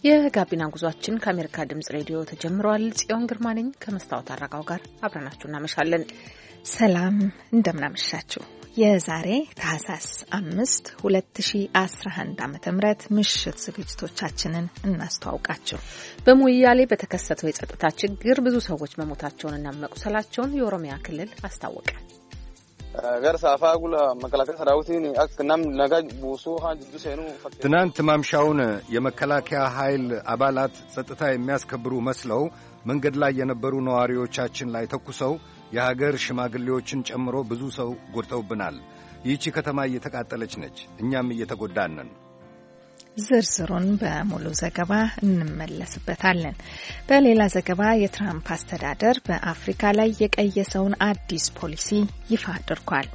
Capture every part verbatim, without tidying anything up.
የጋቢና ጉዟችን ከአሜሪካ ድምጽ ሬዲዮ ተጀምሯል። ጽዮን ግርማ ነኝ ከመስታወት አረጋው ጋር አብረናችሁ እናመሻለን። ሰላም እንደምናመሻችሁ። የዛሬ ታህሳስ አምስት ሁለት ሺህ አስራ አንድ ዓመተ ምህረት ምሽት ዝግጅቶቻችንን እናስተዋውቃችሁ። በሙያሌ በተከሰተው የጸጥታ ችግር ብዙ ሰዎች መሞታቸውንና መቁሰላቸውን የኦሮሚያ ክልል አስታወቀ። ትናንት ማምሻውን የመከላከያ ኃይል አባላት ጸጥታ የሚያስከብሩ መስለው መንገድ ላይ የነበሩ ነዋሪዎቻችን ላይ ተኩሰው የሀገር ሽማግሌዎችን ጨምሮ ብዙ ሰው ጎድተውብናል። ይህቺ ከተማ እየተቃጠለች ነች፣ እኛም እየተጎዳን ነን። ዝርዝሩን በሙሉ ዘገባ እንመለስበታለን። በሌላ ዘገባ የትራምፕ አስተዳደር በአፍሪካ ላይ የቀየሰውን አዲስ ፖሊሲ ይፋ አድርጓል።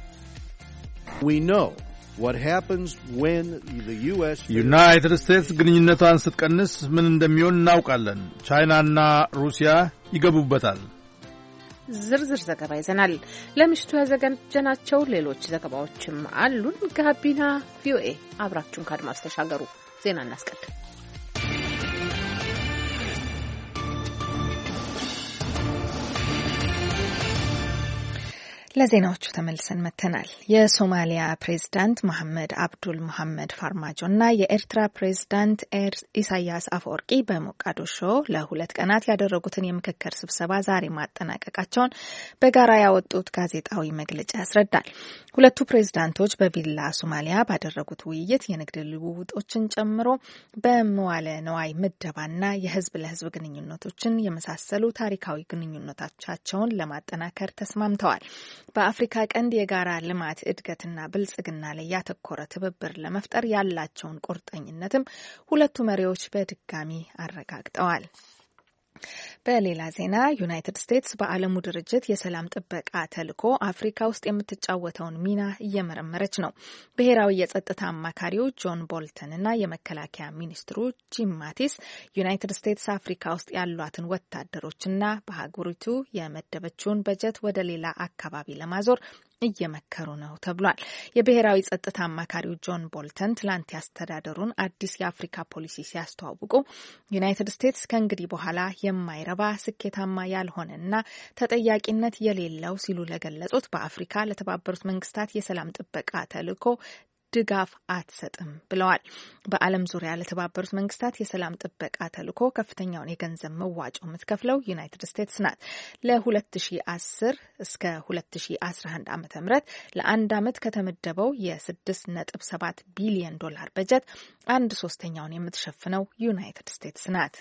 ዩናይትድ ስቴትስ ግንኙነቷን ስትቀንስ ምን እንደሚሆን እናውቃለን። ቻይናና ሩሲያ ይገቡበታል። ዝርዝር ዘገባ ይዘናል። ለምሽቱ ያዘጋጀናቸው ሌሎች ዘገባዎችም አሉን። ጋቢና ቪኦኤ አብራችሁን ከአድማስ ተሻገሩ። ዜና እናስቀድም። ለዜናዎቹ ተመልሰን መተናል። የሶማሊያ ፕሬዝዳንት መሐመድ አብዱል መሐመድ ፋርማጆና የኤርትራ ፕሬዝዳንት ኢሳያስ አፈወርቂ በሞቃዲሾ ለሁለት ቀናት ያደረጉትን የምክክር ስብሰባ ዛሬ ማጠናቀቃቸውን በጋራ ያወጡት ጋዜጣዊ መግለጫ ያስረዳል። ሁለቱ ፕሬዝዳንቶች በቪላ ሶማሊያ ባደረጉት ውይይት የንግድ ልውውጦችን ጨምሮ በመዋለ ነዋይ ምደባና የህዝብ ለህዝብ ግንኙነቶችን የመሳሰሉ ታሪካዊ ግንኙነቶቻቸውን ለማጠናከር ተስማምተዋል። በአፍሪካ ቀንድ የጋራ ልማት እድገትና ብልጽግና ላይ ያተኮረ ትብብር ለመፍጠር ያላቸውን ቁርጠኝነትም ሁለቱ መሪዎች በድጋሚ አረጋግጠዋል። በሌላ ዜና ዩናይትድ ስቴትስ በዓለሙ ድርጅት የሰላም ጥበቃ ተልዕኮ አፍሪካ ውስጥ የምትጫወተውን ሚና እየመረመረች ነው። ብሔራዊ የጸጥታ አማካሪው ጆን ቦልተን እና የመከላከያ ሚኒስትሩ ጂም ማቲስ ዩናይትድ ስቴትስ አፍሪካ ውስጥ ያሏትን ወታደሮችና በሀገሪቱ የመደበችውን በጀት ወደ ሌላ አካባቢ ለማዞር እየመከሩ ነው ተብሏል። የብሔራዊ ጸጥታ አማካሪው ጆን ቦልተን ትላንት ያስተዳደሩን አዲስ የአፍሪካ ፖሊሲ ሲያስተዋውቁ ዩናይትድ ስቴትስ ከእንግዲህ በኋላ የማይረባ ስኬታማ ያልሆነና ተጠያቂነት የሌለው ሲሉ ለገለጹት በአፍሪካ ለተባበሩት መንግስታት የሰላም ጥበቃ ተልዕኮ ድጋፍ አትሰጥም ብለዋል። በዓለም ዙሪያ ለተባበሩት መንግስታት የሰላም ጥበቃ ተልዕኮ ከፍተኛውን የገንዘብ መዋጮ የምትከፍለው ዩናይትድ ስቴትስ ናት። ለ ሁለት ሺህ አስር እስከ ሁለት ሺህ አስራ አንድ ዓመተ ምህረት ለአንድ ዓመት ከተመደበው የ ስድስት ነጥብ ሰባት ቢሊዮን ዶላር በጀት አንድ ሶስተኛውን የምትሸፍነው ዩናይትድ ስቴትስ ናት።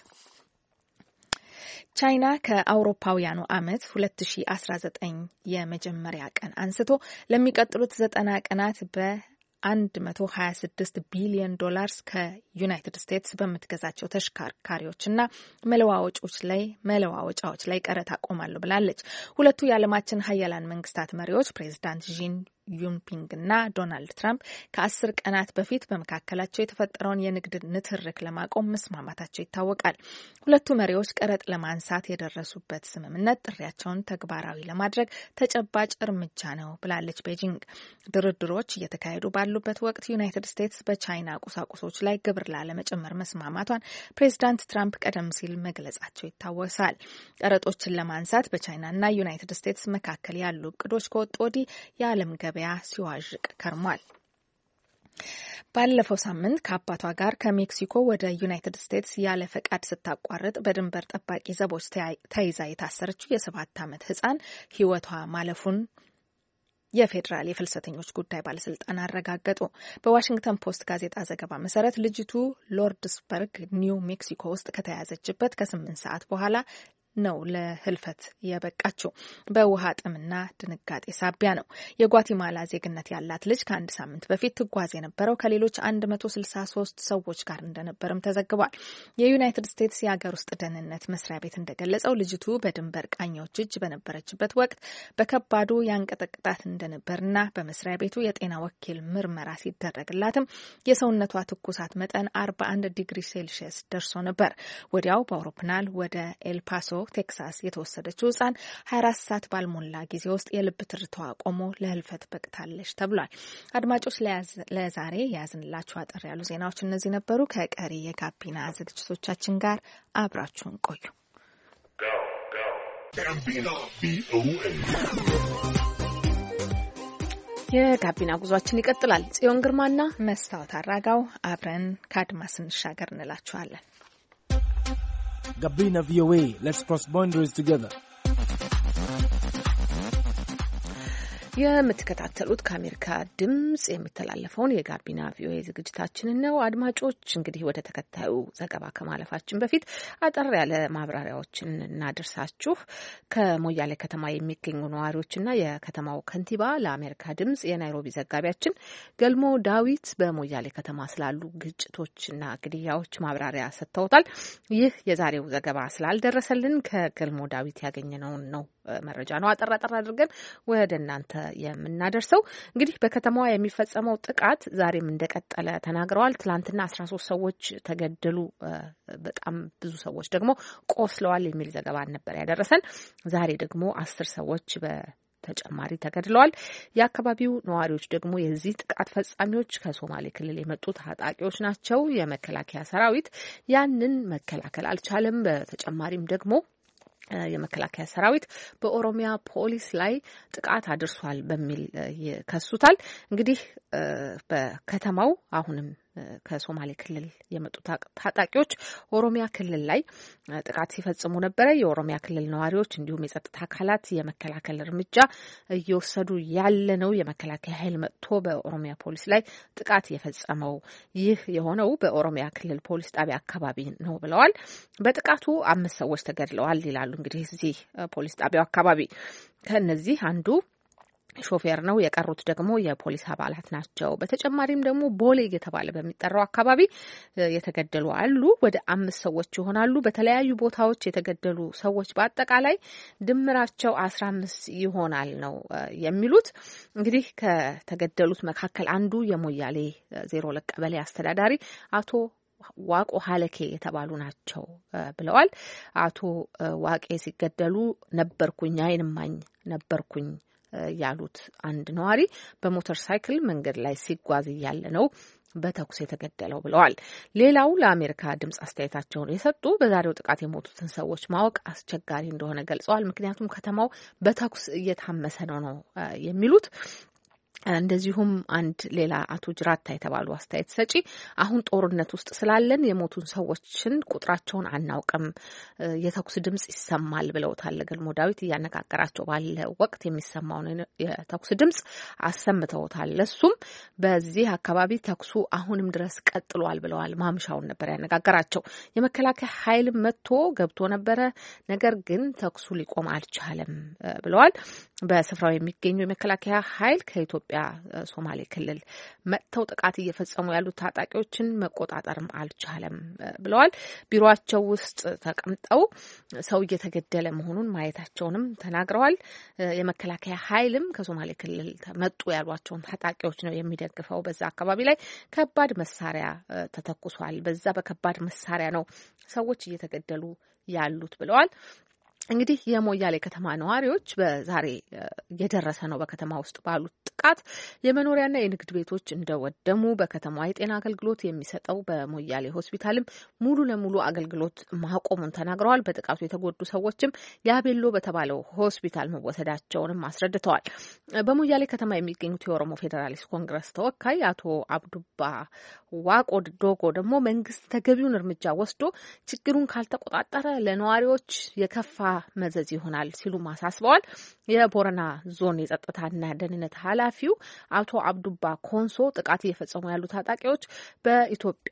ቻይና ከአውሮፓውያኑ ዓመት ሁለት ሺህ አስራ ዘጠኝ የመጀመሪያ ቀን አንስቶ ለሚቀጥሉት ዘጠና ቀናት በ አንድ መቶ ሀያ ስድስት ቢሊዮን ዶላርስ ከዩናይትድ ስቴትስ በምትገዛቸው ተሽከርካሪዎችና መለዋወጫዎች ላይ መለዋወጫዎች ላይ ቀረጥ አቆማለሁ ብላለች። ሁለቱ የዓለማችን ሀያላን መንግስታት መሪዎች ፕሬዚዳንት ዢን ዩንፒንግ እና ዶናልድ ትራምፕ ከአስር ቀናት በፊት በመካከላቸው የተፈጠረውን የንግድ ንትርክ ለማቆም መስማማታቸው ይታወቃል። ሁለቱ መሪዎች ቀረጥ ለማንሳት የደረሱበት ስምምነት ጥሪያቸውን ተግባራዊ ለማድረግ ተጨባጭ እርምጃ ነው ብላለች ቤጂንግ። ድርድሮች እየተካሄዱ ባሉበት ወቅት ዩናይትድ ስቴትስ በቻይና ቁሳቁሶች ላይ ግብር ላለመጨመር መስማማቷን ፕሬዚዳንት ትራምፕ ቀደም ሲል መግለጻቸው ይታወሳል። ቀረጦችን ለማንሳት በቻይናና ዩናይትድ ስቴትስ መካከል ያሉ እቅዶች ከወጡ ወዲህ የዓለም ገበያ ሲዋዥቅ ከርሟል። ባለፈው ሳምንት ከአባቷ ጋር ከሜክሲኮ ወደ ዩናይትድ ስቴትስ ያለ ፈቃድ ስታቋርጥ በድንበር ጠባቂ ዘቦች ተይዛ የታሰረችው የሰባት ዓመት ሕፃን ሕይወቷ ማለፉን የፌዴራል የፍልሰተኞች ጉዳይ ባለስልጣን አረጋገጡ። በዋሽንግተን ፖስት ጋዜጣ ዘገባ መሰረት ልጅቱ ሎርድስበርግ ኒው ሜክሲኮ ውስጥ ከተያዘችበት ከስምንት ሰዓት በኋላ ነው ለህልፈት የበቃችው። በውሃ ጥምና ድንጋጤ ሳቢያ ነው። የጓቲማላ ዜግነት ያላት ልጅ ከአንድ ሳምንት በፊት ትጓዝ የነበረው ከሌሎች አንድ መቶ ስልሳ ሶስት ሰዎች ጋር እንደነበርም ተዘግቧል። የዩናይትድ ስቴትስ የሀገር ውስጥ ደህንነት መስሪያ ቤት እንደገለጸው ልጅቱ በድንበር ቃኞች እጅ በነበረችበት ወቅት በከባዱ ያንቀጠቅጣት እንደነበርና በመስሪያ ቤቱ የጤና ወኪል ምርመራ ሲደረግላትም የሰውነቷ ትኩሳት መጠን አርባ አንድ ዲግሪ ሴልሺየስ ደርሶ ነበር። ወዲያው በአውሮፕላን ወደ ኤልፓሶ ቴክሳስ የተወሰደችው ህጻን ሀያ አራት ሰዓት ባልሞላ ጊዜ ውስጥ የልብ ትርታዋ ቆሞ ለህልፈት በቅታለች ተብሏል። አድማጮች ለዛሬ ያዝንላችሁ አጠር ያሉ ዜናዎች እነዚህ ነበሩ። ከቀሪ የጋቢና ዝግጅቶቻችን ጋር አብራችሁን ቆዩ። የጋቢና ጉዟችን ይቀጥላል። ጽዮን ግርማና መስታወት አራጋው አብረን ከአድማስ እንሻገር እንላችኋለን። ጋቢና ቪኦኤ Let's cross boundaries together. የምትከታተሉት ከአሜሪካ ድምጽ የሚተላለፈውን የጋቢና ቪኦኤ ዝግጅታችንን ነው። አድማጮች እንግዲህ ወደ ተከታዩ ዘገባ ከማለፋችን በፊት አጠር ያለ ማብራሪያዎችን እናደርሳችሁ። ከሞያሌ ከተማ የሚገኙ ነዋሪዎችና የከተማው ከንቲባ ለአሜሪካ ድምጽ የናይሮቢ ዘጋቢያችን ገልሞ ዳዊት በሞያሌ ከተማ ስላሉ ግጭቶችና ግድያዎች ማብራሪያ ሰጥተውታል። ይህ የዛሬው ዘገባ ስላልደረሰልን ከገልሞ ዳዊት ያገኘነውን ነው መረጃ ነው አጠር አጠር አድርገን ወደ እናንተ የምናደርሰው። እንግዲህ በከተማዋ የሚፈጸመው ጥቃት ዛሬም እንደቀጠለ ተናግረዋል። ትላንትና አስራ ሶስት ሰዎች ተገደሉ፣ በጣም ብዙ ሰዎች ደግሞ ቆስለዋል የሚል ዘገባ ነበር ያደረሰን። ዛሬ ደግሞ አስር ሰዎች በተጨማሪ ተገድለዋል። የአካባቢው ነዋሪዎች ደግሞ የዚህ ጥቃት ፈጻሚዎች ከሶማሌ ክልል የመጡ ታጣቂዎች ናቸው። የመከላከያ ሰራዊት ያንን መከላከል አልቻለም። በተጨማሪም ደግሞ የመከላከያ ሰራዊት በኦሮሚያ ፖሊስ ላይ ጥቃት አድርሷል በሚል ይከሱታል። እንግዲህ በከተማው አሁንም ከሶማሌ ክልል የመጡ ታጣቂዎች ኦሮሚያ ክልል ላይ ጥቃት ሲፈጽሙ ነበረ። የኦሮሚያ ክልል ነዋሪዎች እንዲሁም የጸጥታ አካላት የመከላከል እርምጃ እየወሰዱ ያለ ነው። የመከላከያ ኃይል መጥቶ በኦሮሚያ ፖሊስ ላይ ጥቃት የፈጸመው ይህ የሆነው በኦሮሚያ ክልል ፖሊስ ጣቢያ አካባቢ ነው ብለዋል። በጥቃቱ አምስት ሰዎች ተገድለዋል ይላሉ። እንግዲህ እዚህ ፖሊስ ጣቢያው አካባቢ ከነዚህ አንዱ ሾፌር ነው። የቀሩት ደግሞ የፖሊስ አባላት ናቸው። በተጨማሪም ደግሞ ቦሌ እየተባለ በሚጠራው አካባቢ የተገደሉ አሉ። ወደ አምስት ሰዎች ይሆናሉ። በተለያዩ ቦታዎች የተገደሉ ሰዎች በአጠቃላይ ድምራቸው አስራ አምስት ይሆናል ነው የሚሉት። እንግዲህ ከተገደሉት መካከል አንዱ የሞያሌ ዜሮ ሁለት ቀበሌ አስተዳዳሪ አቶ ዋቆ ሀለኬ የተባሉ ናቸው ብለዋል። አቶ ዋቄ ሲገደሉ ነበርኩኝ፣ አይን እማኝ ነበርኩኝ ያሉት አንድ ነዋሪ በሞተር ሳይክል መንገድ ላይ ሲጓዝ እያለ ነው በተኩስ የተገደለው ብለዋል። ሌላው ለአሜሪካ ድምጽ አስተያየታቸውን የሰጡ በዛሬው ጥቃት የሞቱትን ሰዎች ማወቅ አስቸጋሪ እንደሆነ ገልጸዋል። ምክንያቱም ከተማው በተኩስ እየታመሰ ነው ነው የሚሉት። እንደዚሁም አንድ ሌላ አቶ ጅራታ የተባሉ አስተያየት ሰጪ አሁን ጦርነት ውስጥ ስላለን የሞቱን ሰዎችን ቁጥራቸውን አናውቅም፣ የተኩስ ድምጽ ይሰማል ብለውታል። ገልሞ ዳዊት እያነጋገራቸው ባለ ወቅት የሚሰማውን የተኩስ ድምጽ አሰምተውታል። ለሱም በዚህ አካባቢ ተኩሱ አሁንም ድረስ ቀጥሏል ብለዋል። ማምሻውን ነበር ያነጋገራቸው። የመከላከያ ኃይል መጥቶ ገብቶ ነበረ፣ ነገር ግን ተኩሱ ሊቆም አልቻለም ብለዋል። በስፍራው የሚገኙ የመከላከያ ኃይል ከኢትዮጵያ ሶማሌ ክልል መጥተው ጥቃት እየፈጸሙ ያሉት ታጣቂዎችን መቆጣጠርም አልቻለም ብለዋል። ቢሮአቸው ውስጥ ተቀምጠው ሰው እየተገደለ መሆኑን ማየታቸውንም ተናግረዋል። የመከላከያ ኃይልም ከሶማሌ ክልል መጡ ያሏቸውን ታጣቂዎች ነው የሚደግፈው። በዛ አካባቢ ላይ ከባድ መሳሪያ ተተኩሷል። በዛ በከባድ መሳሪያ ነው ሰዎች እየተገደሉ ያሉት ብለዋል። እንግዲህ የሞያሌ ከተማ ነዋሪዎች በዛሬ የደረሰ ነው በከተማ ውስጥ ባሉት ጥቃት የመኖሪያና የንግድ ቤቶች እንደወደሙ፣ በከተማዋ የጤና አገልግሎት የሚሰጠው በሞያሌ ሆስፒታልም ሙሉ ለሙሉ አገልግሎት ማቆሙን ተናግረዋል። በጥቃቱ የተጎዱ ሰዎችም ያቤሎ በተባለው ሆስፒታል መወሰዳቸውንም አስረድተዋል። በሞያሌ ከተማ የሚገኙት የኦሮሞ ፌዴራሊስት ኮንግረስ ተወካይ አቶ አብዱባ ዋቆ ዶጎ ደግሞ መንግስት ተገቢውን እርምጃ ወስዶ ችግሩን ካልተቆጣጠረ ለነዋሪዎች የከፋ መዘዝ ይሆናል ሲሉ አሳስበዋል። የቦረና ዞን የጸጥታና ደህንነት ኃላፊው አቶ አብዱባ ኮንሶ ጥቃት እየፈጸሙ ያሉ ታጣቂዎች በኢትዮጵያ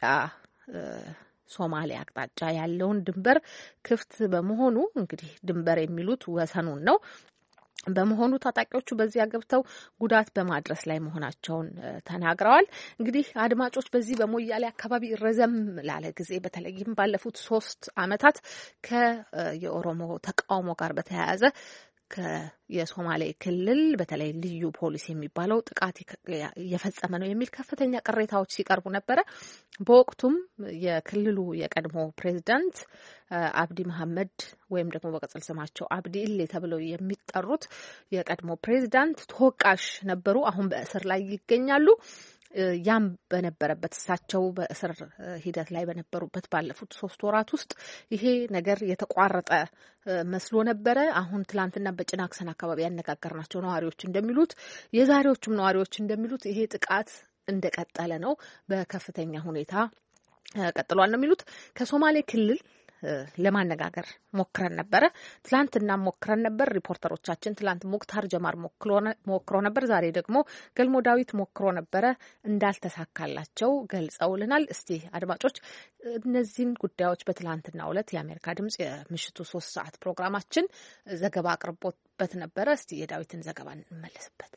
ሶማሌ አቅጣጫ ያለውን ድንበር ክፍት በመሆኑ እንግዲህ ድንበር የሚሉት ወሰኑን ነው በመሆኑ ታጣቂዎቹ በዚያ ገብተው ጉዳት በማድረስ ላይ መሆናቸውን ተናግረዋል። እንግዲህ አድማጮች በዚህ በሞያሌ አካባቢ ረዘም ላለ ጊዜ በተለይም ባለፉት ሶስት ዓመታት ከየኦሮሞ ተቃውሞ ጋር በተያያዘ የሶማሌ ክልል በተለይ ልዩ ፖሊስ የሚባለው ጥቃት እየፈጸመ ነው የሚል ከፍተኛ ቅሬታዎች ሲቀርቡ ነበረ። በወቅቱም የክልሉ የቀድሞ ፕሬዚዳንት አብዲ መሐመድ ወይም ደግሞ በቅጽል ስማቸው አብዲ ኢሌ ተብለው የሚጠሩት የቀድሞ ፕሬዚዳንት ተወቃሽ ነበሩ። አሁን በእስር ላይ ይገኛሉ። ያም በነበረበት እሳቸው በእስር ሂደት ላይ በነበሩበት ባለፉት ሶስት ወራት ውስጥ ይሄ ነገር የተቋረጠ መስሎ ነበረ። አሁን ትላንትና በጭናክሰን አካባቢ ያነጋገርናቸው ነዋሪዎች እንደሚሉት የዛሬዎቹም ነዋሪዎች እንደሚሉት ይሄ ጥቃት እንደቀጠለ ነው፣ በከፍተኛ ሁኔታ ቀጥሏል ነው የሚሉት። ከሶማሌ ክልል ለማነጋገር ሞክረን ነበረ። ትላንትና ሞክረን ነበር። ሪፖርተሮቻችን ትላንት ሙክታር ጀማር ሞክሮ ነበር። ዛሬ ደግሞ ገልሞ ዳዊት ሞክሮ ነበረ። እንዳልተሳካላቸው ገልጸውልናል። እስቲ አድማጮች እነዚህን ጉዳዮች በትላንትናው ዕለት የአሜሪካ ድምጽ የምሽቱ ሶስት ሰዓት ፕሮግራማችን ዘገባ አቅርቦበት ነበረ። እስቲ የዳዊትን ዘገባ እንመለስበት።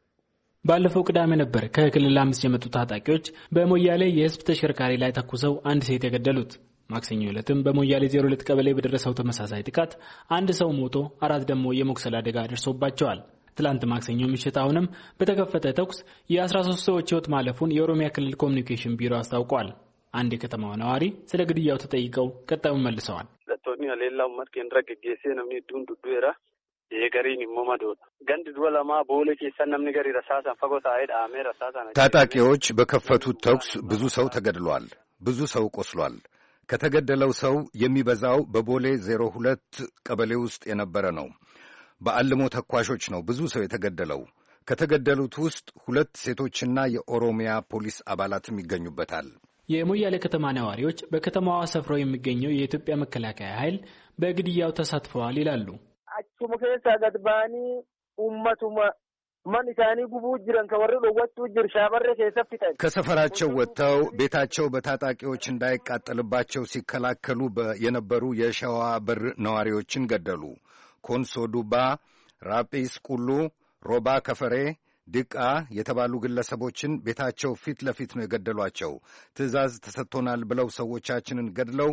ባለፈው ቅዳሜ ነበር ከክልል አምስት የመጡ ታጣቂዎች በሞያሌ የህዝብ ተሽከርካሪ ላይ ተኩሰው አንድ ሴት የገደሉት። ማክሰኞ ዕለትም በሞያሌ ዜሮ ሁለት ቀበሌ በደረሰው ተመሳሳይ ጥቃት አንድ ሰው ሞቶ አራት ደግሞ የመቁሰል አደጋ ደርሶባቸዋል። ትላንት ማክሰኞ ምሽት አሁንም በተከፈተ ተኩስ የአስራ ሶስት ሰዎች ህይወት ማለፉን የኦሮሚያ ክልል ኮሚኒኬሽን ቢሮ አስታውቋል። አንድ የከተማው ነዋሪ ስለ ግድያው ተጠይቀው ቀጣዩን መልሰዋል። ለቶኒ ሌላው መስከን ረግጌሴ ነው ዱን ዱዱራ የገሪን ሞማዶ ገንድ ዱላማ ቦሌ ከሰነም ነገር ይረሳሳን ፈጎታ አይዳ አሜራ ሳሳና ታጣቂዎች በከፈቱት ተኩስ ብዙ ሰው ተገድሏል፣ ብዙ ሰው ቆስሏል። ከተገደለው ሰው የሚበዛው በቦሌ ዜሮ ሁለት ቀበሌ ውስጥ የነበረ ነው። በአልሞ ተኳሾች ነው ብዙ ሰው የተገደለው። ከተገደሉት ውስጥ ሁለት ሴቶችና የኦሮሚያ ፖሊስ አባላትም ይገኙበታል። የሞያሌ ከተማ ነዋሪዎች በከተማዋ ሰፍረው የሚገኘው የኢትዮጵያ መከላከያ ኃይል በግድያው ተሳትፈዋል ይላሉ። አቹሙ ከሳ ገድባኒ ኡመቱማ ማንካኒ ጉቡ ጅራን ከወረ ወጡ ጅር ሻበረ ከሰፍተን ከሰፈራቸው ወጥተው ቤታቸው በታጣቂዎች እንዳይቃጠልባቸው ሲከላከሉ የነበሩ የሸዋ በር ነዋሪዎችን ገደሉ። ኮንሶ ዱባ፣ ራጲስ ቁሉ፣ ሮባ ከፈሬ፣ ድቃ የተባሉ ግለሰቦችን ቤታቸው ፊት ለፊት ነው የገደሏቸው። ትዕዛዝ ተሰጥቶናል ብለው ሰዎቻችንን ገድለው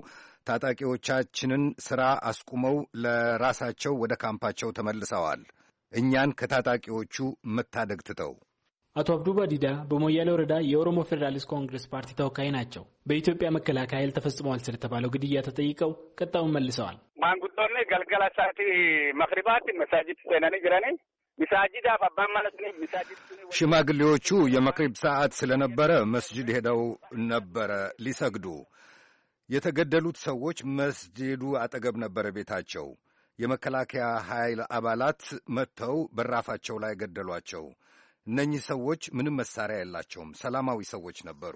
ታጣቂዎቻችንን ሥራ አስቁመው ለራሳቸው ወደ ካምፓቸው ተመልሰዋል። እኛን ከታጣቂዎቹ መታደግ ትተው። አቶ አብዱ ባዲዳ በሞያሌ ወረዳ የኦሮሞ ፌዴራሊስት ኮንግረስ ፓርቲ ተወካይ ናቸው። በኢትዮጵያ መከላከያ ኃይል ተፈጽሟል ስለተባለው ግድያ ተጠይቀው ቀጣዩን መልሰዋል። ማንጉቶኔ ገልገላ ሳቲ መክሪባት መሳጅድ ሰነኒ ጅራኔ ሚሳጂዳ አባን ማለት ነው። ሚሳጂድ ሽማግሌዎቹ የመክሪብ ሰዓት ስለነበረ መስጂድ ሄደው ነበረ ሊሰግዱ። የተገደሉት ሰዎች መስጂዱ አጠገብ ነበረ ቤታቸው። የመከላከያ ኃይል አባላት መጥተው በራፋቸው ላይ ገደሏቸው። እነኚህ ሰዎች ምንም መሳሪያ የላቸውም፣ ሰላማዊ ሰዎች ነበሩ።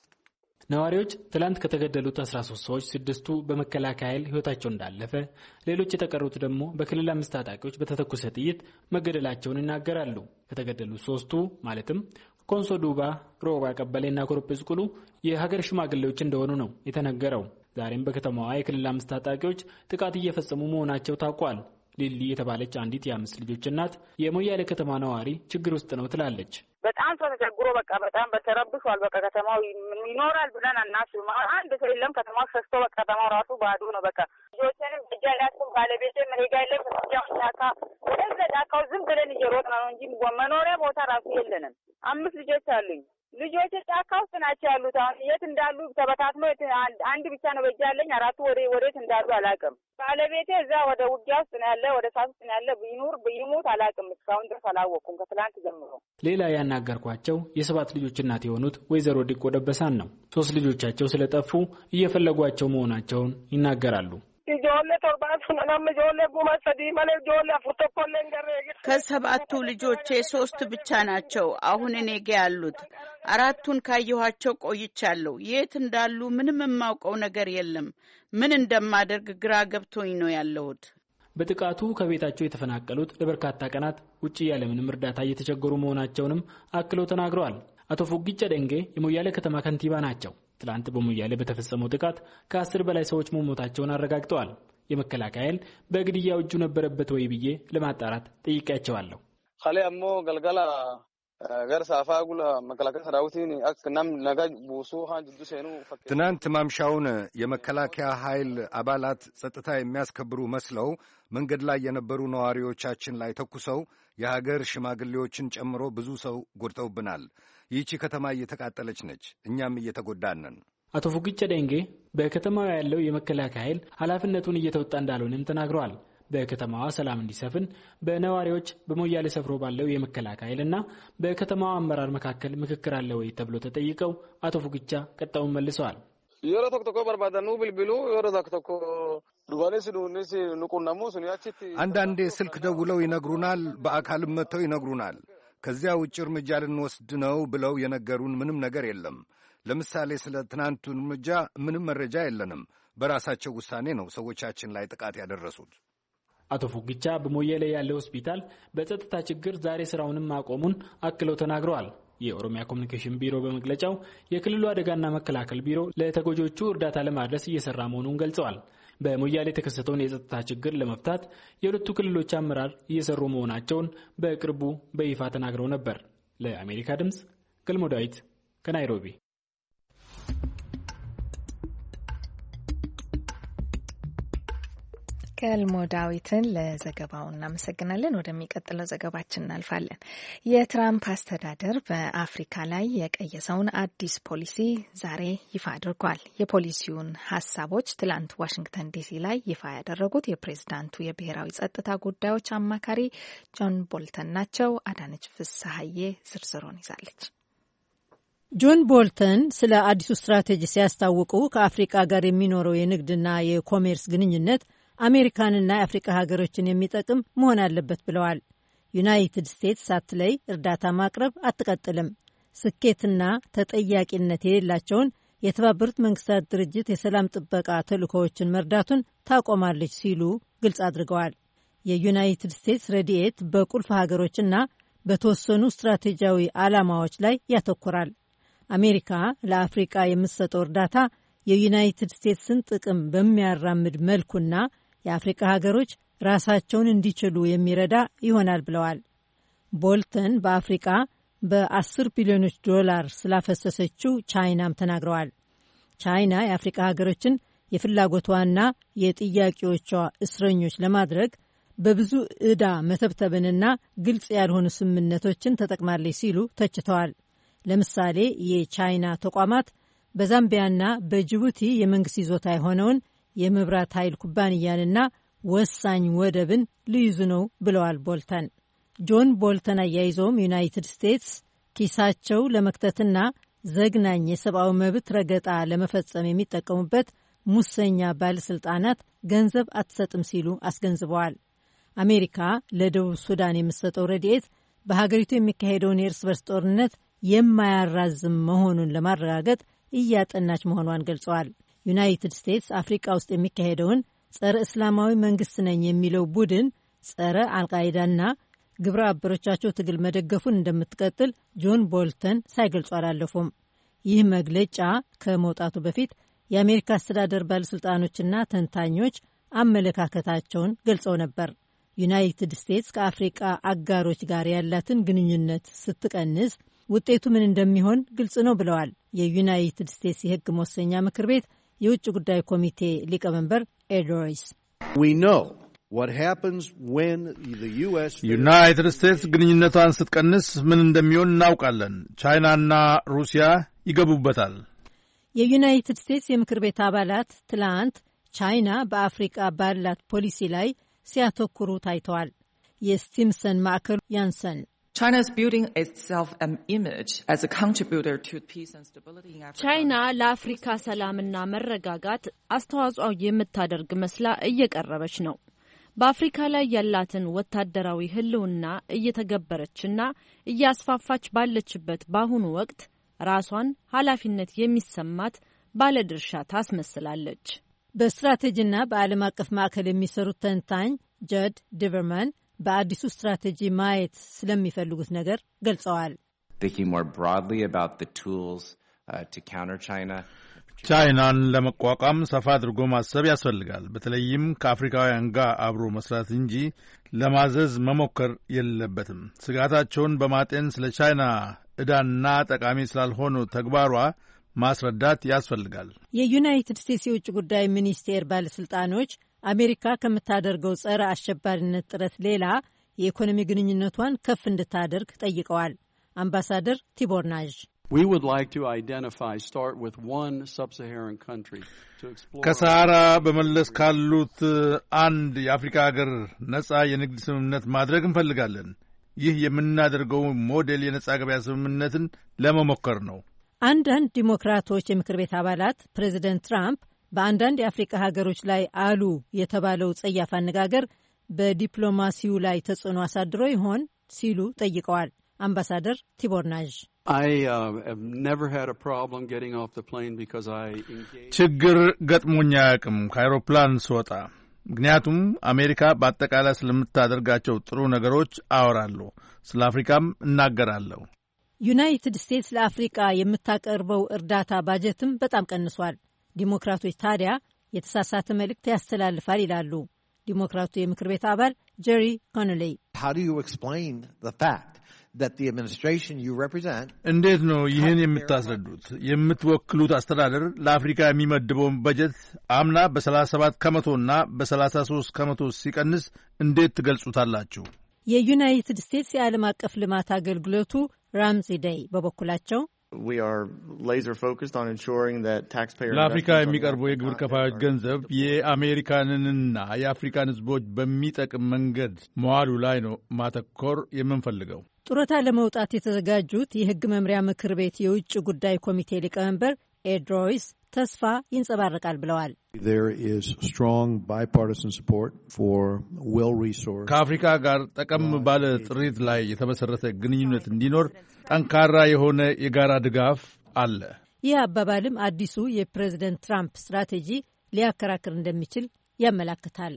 ነዋሪዎች ትላንት ከተገደሉት አስራ ሶስት ሰዎች ስድስቱ በመከላከያ ኃይል ሕይወታቸው እንዳለፈ፣ ሌሎች የተቀሩት ደግሞ በክልል አምስት ታጣቂዎች በተተኮሰ ጥይት መገደላቸውን ይናገራሉ። ከተገደሉት ሶስቱ ማለትም ኮንሶ ዱባ፣ ሮባ ቀበሌና ኮርጴስ ቁሉ የሀገር ሽማግሌዎች እንደሆኑ ነው የተነገረው። ዛሬም በከተማዋ የክልል አምስት ታጣቂዎች ጥቃት እየፈጸሙ መሆናቸው ታውቋል። ሊሊ የተባለች አንዲት የአምስት ልጆች እናት የሞያሌ ከተማ ነዋሪ ችግር ውስጥ ነው ትላለች። በጣም ሰው ተቸግሮ በቃ በጣም በተረብሿል። በቃ ከተማው ይኖራል ብለን አናስብም። አንድ ሰው የለም። ከተማው ሸሽቶ በቃ ከተማው ራሱ ባዶ ነው። በቃ ልጆችንም እጃ ያላችሁ ባለቤቴ መሄጃ የለም። ተስጃው ጫካ ወደዛ ጫካው ዝም ብለን እየሮጥ ነው እንጂ መኖሪያ ቦታ ራሱ የለንም። አምስት ልጆች አሉኝ። ልጆች ጫካ ውስጥ ናቸው ያሉት። አሁን የት እንዳሉ ተበታትኖ አንድ ብቻ ነው በእጅ ያለኝ። አራቱ ወደ ወዴት እንዳሉ አላውቅም። ባለቤቴ እዛ ወደ ውጊያ ውስጥ ነው ያለ፣ ወደ ሳት ውስጥ ነው ያለ። ይኑር ይሙት አላውቅም። እስካሁን ድረስ አላወቅኩም ከትላንት ጀምሮ። ሌላ ያናገርኳቸው የሰባት ልጆች እናት የሆኑት ወይዘሮ ዲቆ ደበሳን ነው። ሶስት ልጆቻቸው ስለጠፉ እየፈለጓቸው መሆናቸውን ይናገራሉ። ከሰባቱ ልጆቼ ሶስት ብቻ ናቸው አሁን እኔ ጋ ያሉት። አራቱን ካየኋቸው ቆይቻለሁ። የት እንዳሉ ምንም የማውቀው ነገር የለም። ምን እንደማደርግ ግራ ገብቶኝ ነው ያለሁት። በጥቃቱ ከቤታቸው የተፈናቀሉት ለበርካታ ቀናት ውጪ ያለምንም እርዳታ እየተቸገሩ መሆናቸውንም አክለው ተናግረዋል። አቶ ፉጊቻ ደንጌ የሞያሌ ከተማ ከንቲባ ናቸው። ትላንት በሞያሌ በተፈጸመው ጥቃት ከአስር በላይ ሰዎች መሞታቸውን አረጋግጠዋል። የመከላከያ ኃይል በግድያው እጁ ነበረበት ወይ ብዬ ለማጣራት ጠይቄያቸዋለሁ። ኸሌ አሞ ገልገላ ትናንት ማምሻውን የመከላከያ ኃይል አባላት ጸጥታ የሚያስከብሩ መስለው መንገድ ላይ የነበሩ ነዋሪዎቻችን ላይ ተኩሰው የሀገር ሽማግሌዎችን ጨምሮ ብዙ ሰው ጎድተውብናል። ይህቺ ከተማ እየተቃጠለች ነች፣ እኛም እየተጎዳን ነን። አቶ ፉጊቻ ደንጌ በከተማዋ ያለው የመከላከያ ኃይል ኃላፊነቱን እየተወጣ እንዳልሆነም ተናግረዋል። በከተማዋ ሰላም እንዲሰፍን በነዋሪዎች በሞያሌ ሰፍሮ ባለው የመከላከያ ኃይልና በከተማዋ አመራር መካከል ምክክር አለ ወይ ተብሎ ተጠይቀው አቶ ፉጊቻ ቀጣውን መልሰዋል። የሮ ተክተኮ በርባዳኑ ብልብሉ የሮ ተክተኮ ዱባኔስ ዱኔስ ንቁናሙ ሱኒያቺት አንዳንዴ ስልክ ደውለው ይነግሩናል፣ በአካልም መጥተው ይነግሩናል። ከዚያ ውጭ እርምጃ ልንወስድ ነው ብለው የነገሩን ምንም ነገር የለም። ለምሳሌ ስለ ትናንቱ እርምጃ ምንም መረጃ የለንም። በራሳቸው ውሳኔ ነው ሰዎቻችን ላይ ጥቃት ያደረሱት። አቶ ፉጊቻ በሞያሌ ያለው ሆስፒታል በጸጥታ ችግር ዛሬ ስራውንም ማቆሙን አክለው ተናግረዋል። የኦሮሚያ ኮሚኒኬሽን ቢሮ በመግለጫው የክልሉ አደጋና መከላከል ቢሮ ለተጎጆቹ እርዳታ ለማድረስ እየሰራ መሆኑን ገልጸዋል። በሞያሌ የተከሰተውን የጸጥታ ችግር ለመፍታት የሁለቱ ክልሎች አመራር እየሰሩ መሆናቸውን በቅርቡ በይፋ ተናግረው ነበር። ለአሜሪካ ድምፅ ገልሞ ዳዊት ከናይሮቢ። ገልሞ ዳዊትን ለዘገባው እናመሰግናለን። ወደሚቀጥለው ዘገባችን እናልፋለን። የትራምፕ አስተዳደር በአፍሪካ ላይ የቀየሰውን አዲስ ፖሊሲ ዛሬ ይፋ አድርጓል። የፖሊሲውን ሀሳቦች ትላንት ዋሽንግተን ዲሲ ላይ ይፋ ያደረጉት የፕሬዝዳንቱ የብሔራዊ ጸጥታ ጉዳዮች አማካሪ ጆን ቦልተን ናቸው። አዳነች ፍስሐዬ ዝርዝሩን ይዛለች። ጆን ቦልተን ስለ አዲሱ ስትራቴጂ ሲያስታውቁ ከአፍሪካ ጋር የሚኖረው የንግድና የኮሜርስ ግንኙነት አሜሪካንና የአፍሪካ ሀገሮችን የሚጠቅም መሆን አለበት ብለዋል። ዩናይትድ ስቴትስ ሳትለይ እርዳታ ማቅረብ አትቀጥልም፣ ስኬትና ተጠያቂነት የሌላቸውን የተባበሩት መንግስታት ድርጅት የሰላም ጥበቃ ተልእኮዎችን መርዳቱን ታቆማለች ሲሉ ግልጽ አድርገዋል። የዩናይትድ ስቴትስ ረድኤት በቁልፍ ሀገሮችና በተወሰኑ ስትራቴጂያዊ ዓላማዎች ላይ ያተኩራል። አሜሪካ ለአፍሪቃ የምትሰጠው እርዳታ የዩናይትድ ስቴትስን ጥቅም በሚያራምድ መልኩና የአፍሪካ ሀገሮች ራሳቸውን እንዲችሉ የሚረዳ ይሆናል ብለዋል። ቦልተን በአፍሪቃ በአስር ቢሊዮኖች ዶላር ስላፈሰሰችው ቻይናም ተናግረዋል። ቻይና የአፍሪካ ሀገሮችን የፍላጎቷና የጥያቄዎቿ እስረኞች ለማድረግ በብዙ ዕዳ መተብተብንና ግልጽ ያልሆኑ ስምምነቶችን ተጠቅማለች ሲሉ ተችተዋል። ለምሳሌ የቻይና ተቋማት በዛምቢያና በጅቡቲ የመንግስት ይዞታ የሆነውን የመብራት ኃይል ኩባንያንና ወሳኝ ወደብን ሊይዙ ነው ብለዋል ቦልተን። ጆን ቦልተን አያይዘውም ዩናይትድ ስቴትስ ኪሳቸው ለመክተትና ዘግናኝ የሰብአዊ መብት ረገጣ ለመፈጸም የሚጠቀሙበት ሙሰኛ ባለሥልጣናት ገንዘብ አትሰጥም ሲሉ አስገንዝበዋል። አሜሪካ ለደቡብ ሱዳን የምትሰጠው ረድኤት በሀገሪቱ የሚካሄደውን የእርስ በርስ ጦርነት የማያራዝም መሆኑን ለማረጋገጥ እያጠናች መሆኗን ገልጸዋል። ዩናይትድ ስቴትስ አፍሪካ ውስጥ የሚካሄደውን ጸረ እስላማዊ መንግስት ነኝ የሚለው ቡድን ጸረ አልቃይዳና ግብረ አበሮቻቸው ትግል መደገፉን እንደምትቀጥል ጆን ቦልተን ሳይገልጹ አላለፉም። ይህ መግለጫ ከመውጣቱ በፊት የአሜሪካ አስተዳደር ባለሥልጣኖችና ተንታኞች አመለካከታቸውን ገልጸው ነበር። ዩናይትድ ስቴትስ ከአፍሪቃ አጋሮች ጋር ያላትን ግንኙነት ስትቀንስ ውጤቱ ምን እንደሚሆን ግልጽ ነው ብለዋል የዩናይትድ ስቴትስ የሕግ መወሰኛ ምክር ቤት የውጭ ጉዳይ ኮሚቴ ሊቀመንበር ኤድ ሮይስ። ዩናይትድ ስቴትስ ግንኙነቷን ስትቀንስ ምን እንደሚሆን እናውቃለን። ቻይናና ሩሲያ ይገቡበታል። የዩናይትድ ስቴትስ የምክር ቤት አባላት ትላንት ቻይና በአፍሪቃ ባላት ፖሊሲ ላይ ሲያተኩሩ ታይተዋል። የስቲምሰን ማዕከሉ ያንሰን ቻይና ለአፍሪካ ሰላምና መረጋጋት አስተዋጽኦ የምታደርግ መስላ እየቀረበች ነው። በአፍሪካ ላይ ያላትን ወታደራዊ ሕልውና እየተገበረችና እያስፋፋች ባለችበት በአሁኑ ወቅት ራሷን ኃላፊነት የሚሰማት ባለድርሻ ታስመስላለች። በስትራቴጂና በዓለም አቀፍ ማዕከል የሚሰሩት ተንታኝ ጀድ ዲቨርማን በአዲሱ ስትራቴጂ ማየት ስለሚፈልጉት ነገር ገልጸዋል። ቻይናን ለመቋቋም ሰፋ አድርጎ ማሰብ ያስፈልጋል። በተለይም ከአፍሪካውያን ጋር አብሮ መስራት እንጂ ለማዘዝ መሞከር የለበትም። ስጋታቸውን በማጤን ስለ ቻይና ዕዳና ጠቃሚ ስላልሆኑ ተግባሯ ማስረዳት ያስፈልጋል። የዩናይትድ ስቴትስ የውጭ ጉዳይ ሚኒስቴር ባለሥልጣኖች አሜሪካ ከምታደርገው ጸረ አሸባሪነት ጥረት ሌላ የኢኮኖሚ ግንኙነቷን ከፍ እንድታደርግ ጠይቀዋል። አምባሳደር ቲቦር ናዥ ከሰሃራ በመለስ ካሉት አንድ የአፍሪካ ሀገር ነጻ የንግድ ስምምነት ማድረግ እንፈልጋለን። ይህ የምናደርገው ሞዴል የነጻ ገበያ ስምምነትን ለመሞከር ነው። አንዳንድ ዲሞክራቶች የምክር ቤት አባላት ፕሬዚደንት ትራምፕ በአንዳንድ የአፍሪካ ሀገሮች ላይ አሉ የተባለው ጸያፍ አነጋገር በዲፕሎማሲው ላይ ተጽዕኖ አሳድሮ ይሆን ሲሉ ጠይቀዋል። አምባሳደር ቲቦር ናዥ ችግር ገጥሞኛ አያውቅም ከአውሮፕላን ስወጣ፣ ምክንያቱም አሜሪካ በአጠቃላይ ስለምታደርጋቸው ጥሩ ነገሮች አወራለሁ፣ ስለ አፍሪካም እናገራለሁ። ዩናይትድ ስቴትስ ለአፍሪቃ የምታቀርበው እርዳታ ባጀትም በጣም ቀንሷል። ዲሞክራቶች ታዲያ የተሳሳተ መልእክት ያስተላልፋል ይላሉ። ዲሞክራቱ የምክር ቤት አባል ጀሪ ኮኖሌይ እንዴት ነው ይህን የምታስረዱት? የምትወክሉት አስተዳደር ለአፍሪካ የሚመድበውን በጀት አምና በሰላሳ ሰባት ከመቶና በሰላሳ ሶስት ከመቶ ሲቀንስ እንዴት ትገልጹታላችሁ? የዩናይትድ ስቴትስ የዓለም አቀፍ ልማት አገልግሎቱ ራምዚ ዴይ በበኩላቸው ለአፍሪካ የሚቀርበው የግብር ከፋዮች ገንዘብ የአሜሪካንንና የአፍሪካን ሕዝቦች በሚጠቅም መንገድ መዋሉ ላይ ነው ማተኮር የምንፈልገው። ጡረታ ለመውጣት የተዘጋጁት የሕግ መምሪያ ምክር ቤት የውጭ ጉዳይ ኮሚቴ ሊቀመንበር ኤድ ሮይስ ተስፋ ይንጸባረቃል ብለዋል። ከአፍሪካ ጋር ጠቀም ባለ ጥሪት ላይ የተመሠረተ ግንኙነት እንዲኖር ጠንካራ የሆነ የጋራ ድጋፍ አለ። ይህ አባባልም አዲሱ የፕሬዝደንት ትራምፕ ስትራቴጂ ሊያከራክር እንደሚችል ያመላክታል።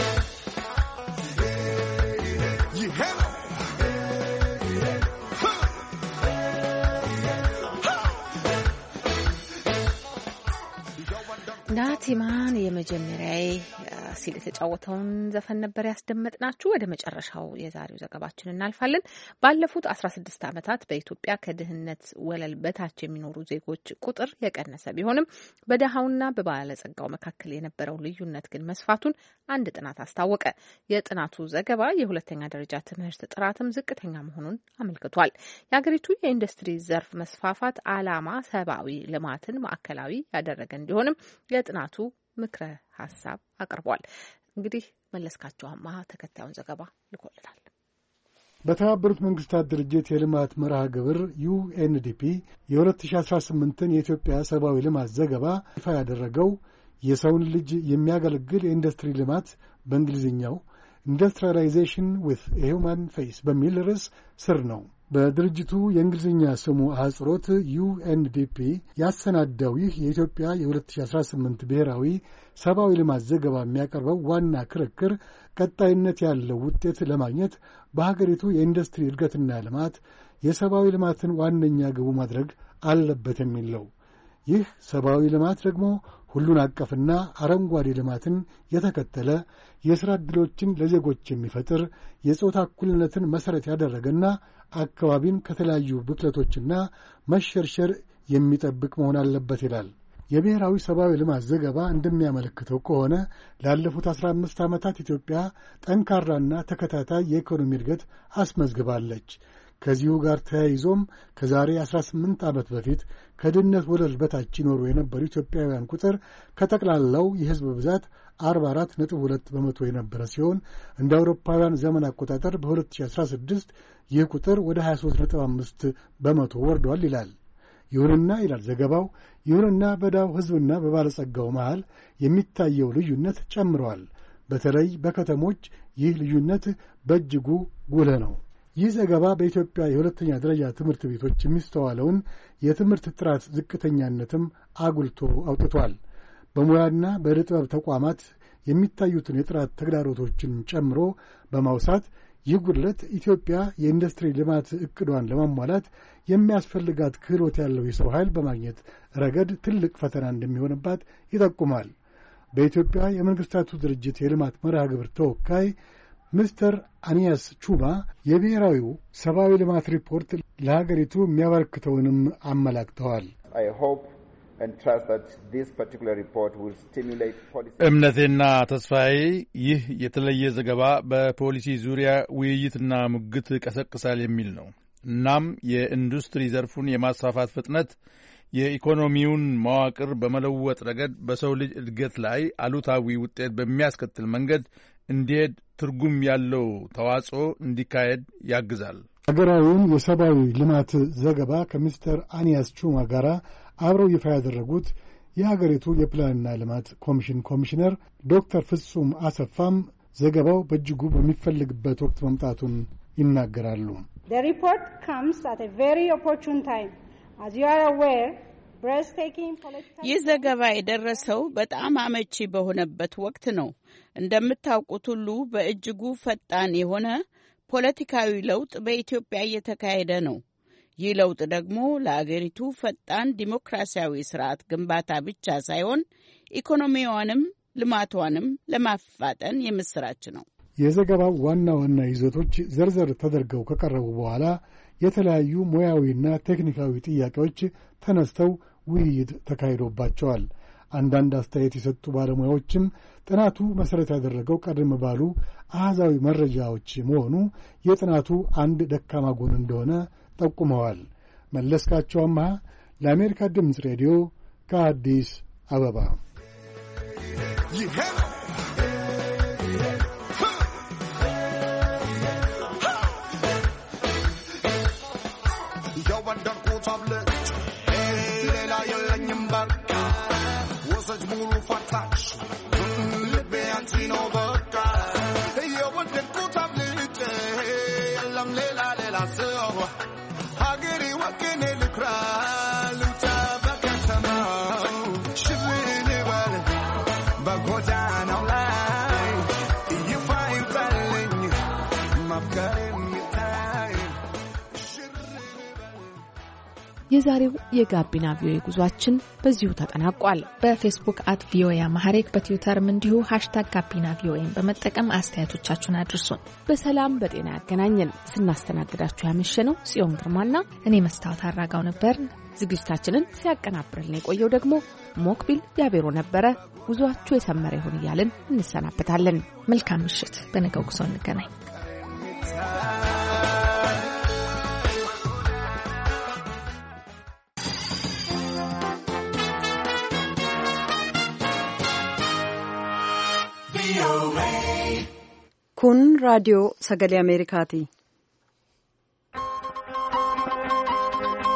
Huh! ናቲማን የመጀመሪያዬ ሲል የተጫወተውን ዘፈን ነበር ያስደመጥናችሁ። ወደ መጨረሻው የዛሬው ዘገባችን እናልፋለን። ባለፉት አስራ ስድስት ዓመታት በኢትዮጵያ ከድህነት ወለል በታች የሚኖሩ ዜጎች ቁጥር የቀነሰ ቢሆንም በደሃውና በባለጸጋው መካከል የነበረው ልዩነት ግን መስፋቱን አንድ ጥናት አስታወቀ። የጥናቱ ዘገባ የሁለተኛ ደረጃ ትምህርት ጥራትም ዝቅተኛ መሆኑን አመልክቷል። የሀገሪቱ የኢንዱስትሪ ዘርፍ መስፋፋት ዓላማ ሰብአዊ ልማትን ማዕከላዊ ያደረገ እንዲሆንም የጥናቱ ምክረ ሀሳብ አቅርቧል። እንግዲህ መለስካቸው አማሃ ተከታዩን ዘገባ ልኮልናል። በተባበሩት መንግስታት ድርጅት የልማት መርሃ ግብር ዩኤንዲፒ የ2018ን የኢትዮጵያ ሰብአዊ ልማት ዘገባ ይፋ ያደረገው የሰውን ልጅ የሚያገለግል የኢንዱስትሪ ልማት በእንግሊዝኛው ኢንዱስትሪያላይዜሽን ዊዝ ኤ ሁማን ፌስ በሚል ርዕስ ስር ነው። በድርጅቱ የእንግሊዝኛ ስሙ አህጽሮት ዩኤንዲፒ ያሰናዳው ይህ የኢትዮጵያ የ2018 ብሔራዊ ሰብአዊ ልማት ዘገባ የሚያቀርበው ዋና ክርክር ቀጣይነት ያለው ውጤት ለማግኘት በሀገሪቱ የኢንዱስትሪ እድገትና ልማት የሰብአዊ ልማትን ዋነኛ ግቡ ማድረግ አለበት የሚል ነው። ይህ ሰብአዊ ልማት ደግሞ ሁሉን አቀፍና አረንጓዴ ልማትን የተከተለ የሥራ ዕድሎችን ለዜጎች የሚፈጥር የጾታ እኩልነትን መሠረት ያደረገና አካባቢን ከተለያዩ ብክለቶችና መሸርሸር የሚጠብቅ መሆን አለበት ይላል። የብሔራዊ ሰብአዊ ልማት ዘገባ እንደሚያመለክተው ከሆነ ላለፉት አስራ አምስት ዓመታት ኢትዮጵያ ጠንካራና ተከታታይ የኢኮኖሚ እድገት አስመዝግባለች። ከዚሁ ጋር ተያይዞም ከዛሬ አስራ ስምንት ዓመት በፊት ከድህነት ወለል በታች ይኖሩ የነበሩ ኢትዮጵያውያን ቁጥር ከጠቅላላው የሕዝብ ብዛት አርባ አራት ነጥብ ሁለት በመቶ የነበረ ሲሆን እንደ አውሮፓውያን ዘመን አቆጣጠር በሁለት ሺህ አስራ ስድስት ይህ ቁጥር ወደ ሀያ ሦስት ነጥብ አምስት በመቶ ወርዷል ይላል። ይሁንና ይላል ዘገባው፣ ይሁንና በድሃው ሕዝብና በባለጸጋው መሃል የሚታየው ልዩነት ጨምረዋል። በተለይ በከተሞች ይህ ልዩነት በእጅጉ ጉልህ ነው። ይህ ዘገባ በኢትዮጵያ የሁለተኛ ደረጃ ትምህርት ቤቶች የሚስተዋለውን የትምህርት ጥራት ዝቅተኛነትም አጉልቶ አውጥቷል። በሙያና በዕደ ጥበብ ተቋማት የሚታዩትን የጥራት ተግዳሮቶችን ጨምሮ በማውሳት ይህ ጉድለት ኢትዮጵያ የኢንዱስትሪ ልማት ዕቅዷን ለማሟላት የሚያስፈልጋት ክህሎት ያለው የሰው ኃይል በማግኘት ረገድ ትልቅ ፈተና እንደሚሆንባት ይጠቁማል። በኢትዮጵያ የመንግሥታቱ ድርጅት የልማት መርሃ ግብር ተወካይ ሚስተር አኒያስ ቹማ የብሔራዊው ሰብአዊ ልማት ሪፖርት ለሀገሪቱ የሚያበረክተውንም አመላክተዋል። እምነቴና ተስፋዬ ይህ የተለየ ዘገባ በፖሊሲ ዙሪያ ውይይትና ሙግት ቀሰቅሳል የሚል ነው። እናም የኢንዱስትሪ ዘርፉን የማስፋፋት ፍጥነት የኢኮኖሚውን መዋቅር በመለወጥ ረገድ በሰው ልጅ እድገት ላይ አሉታዊ ውጤት በሚያስከትል መንገድ እንዲሄድ ትርጉም ያለው ተዋጽኦ እንዲካሄድ ያግዛል። ሀገራዊውን የሰብአዊ ልማት ዘገባ ከሚስተር አኒያስ ቹማ ጋር አብረው ይፋ ያደረጉት የሀገሪቱ የፕላንና ልማት ኮሚሽን ኮሚሽነር ዶክተር ፍጹም አሰፋም ዘገባው በእጅጉ በሚፈልግበት ወቅት መምጣቱን ይናገራሉ። The report comes at a very opportune time. As you are aware, ይህ ዘገባ የደረሰው በጣም አመቺ በሆነበት ወቅት ነው። እንደምታውቁት ሁሉ በእጅጉ ፈጣን የሆነ ፖለቲካዊ ለውጥ በኢትዮጵያ እየተካሄደ ነው። ይህ ለውጥ ደግሞ ለአገሪቱ ፈጣን ዲሞክራሲያዊ ስርዓት ግንባታ ብቻ ሳይሆን ኢኮኖሚዋንም ልማቷንም ለማፋጠን የምስራች ነው። የዘገባው ዋና ዋና ይዘቶች ዘርዘር ተደርገው ከቀረቡ በኋላ የተለያዩ ሙያዊና ቴክኒካዊ ጥያቄዎች ተነስተው ውይይት ተካሂዶባቸዋል። አንዳንድ አስተያየት የሰጡ ባለሙያዎችም ጥናቱ መሠረት ያደረገው ቀደም ባሉ አሃዛዊ መረጃዎች መሆኑ የጥናቱ አንድ ደካማ ጎን እንደሆነ ጠቁመዋል። መለስካቸው አማሃ ለአሜሪካ ድምፅ ሬዲዮ ከአዲስ አበባ። የዛሬው የጋቢና ቪኦኤ ጉዟችን በዚሁ ተጠናቋል። በፌስቡክ አት ቪኦኤ አማሐሬክ በትዊተርም እንዲሁ ሃሽታግ ጋቢና ቪኦኤን በመጠቀም አስተያየቶቻችሁን አድርሱን። በሰላም በጤና ያገናኘን። ስናስተናግዳችሁ ያመሸነው ጽዮን ግርማና እኔ መስታወት አራጋው ነበር። ዝግጅታችንን ሲያቀናብርልን የቆየው ደግሞ ሞክቢል ያቤሮ ነበረ። ጉዟችሁ የሰመረ ይሁን እያልን እንሰናበታለን። መልካም ምሽት። በነገው ጉዞ እንገናኝ። kun raadiyoo sagalee Ameerikaati.